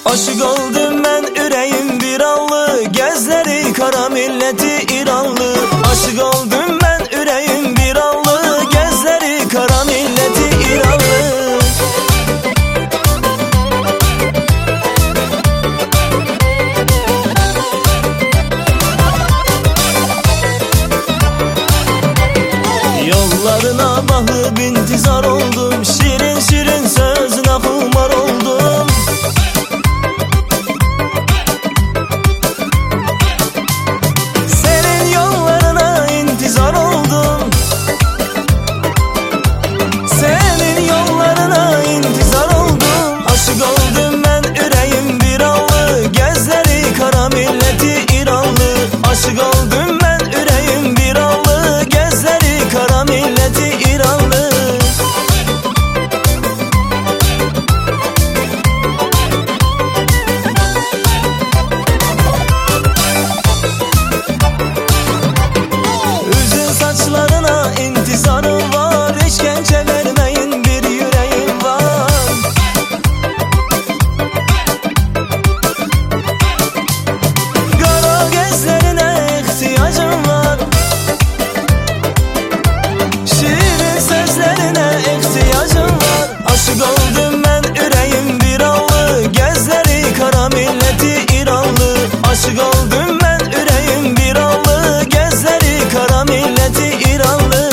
Aşık oldum ben, ürəyim bir anlı, gözleri kara milleti İranlı. Aşık oldum ben, ürəyim bir anlı, gözleri kara milleti İranlı. Yollarına bakıp intizar oldum, şirin şirin sözüne kumar oldum. Senin yollarına intizar oldum, senin yollarına intizar oldum. Aşık oldum ben, ürəyim bir anlı, gözleri kara milleti İranlı. Aşık oldum ben, ürəyim bir anlı, gözleri kara milleti İranlı. Üzün saçlarına intizarım var, işkence vermeyin bir yüreğim var. Kara gözlerine ihtiyacım var, şirin sözlerine ihtiyacım var. Aşık oldum ben, ürəyim bir anlı, gözleri kara milleti İranlı. Aşık oldum ben, ürəyim bir anlı, gözleri kara milleti İranlı.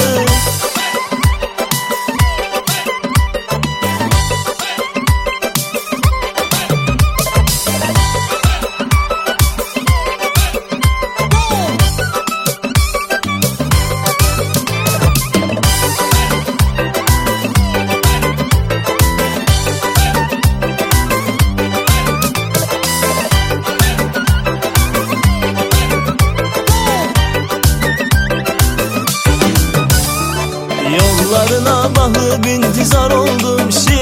Yollarına bakıp intizar oldum,